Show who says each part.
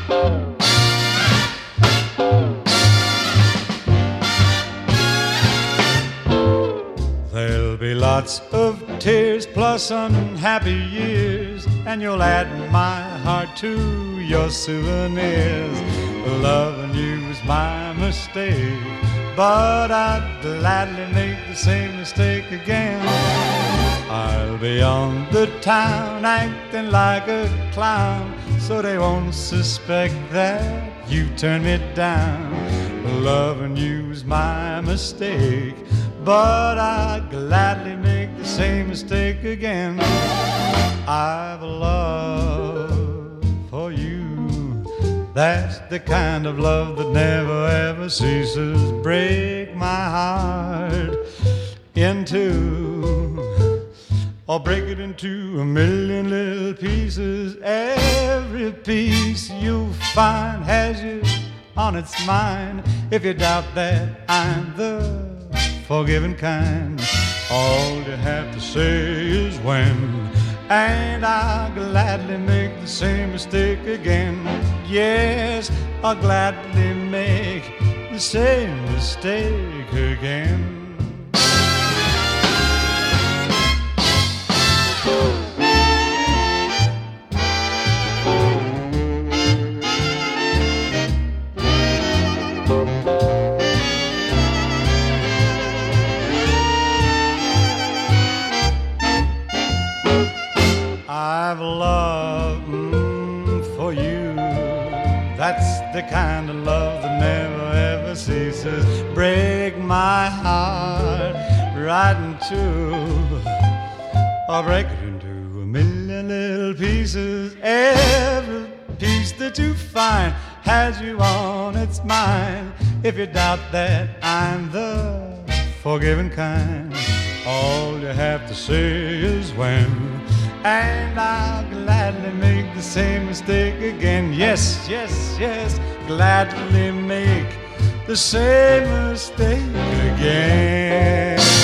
Speaker 1: There'll be lots of tears plus unhappy years, and you'll add my heart to your souvenirs. Loving you was my mistake, but I'd gladly make the same mistake again. I'll be on the town acting like a clown, so they won't suspect that you turned me down. Loving you was my mistake, but I'd gladly make the same mistake again. I've a love for you, that's the kind of love that never ever ceases. Break my heart into, or break it into a million little pieces. Every piece you'll find has you on its mind. If you doubt that I'm the forgiving kind, all you have to say is when, and I'll gladly make the same mistake again. Yes, I'll gladly make the same mistake again. I've love for you, that's the kind of love that never ever ceases. Break my heart right in two, or break it into a million little pieces. Every piece that you find has you on its mind. If you doubt that I'm the forgiving kind, all you have to say is when, and I'll gladly make the same mistake again. Yes, yes, yes, gladly make the same mistake again.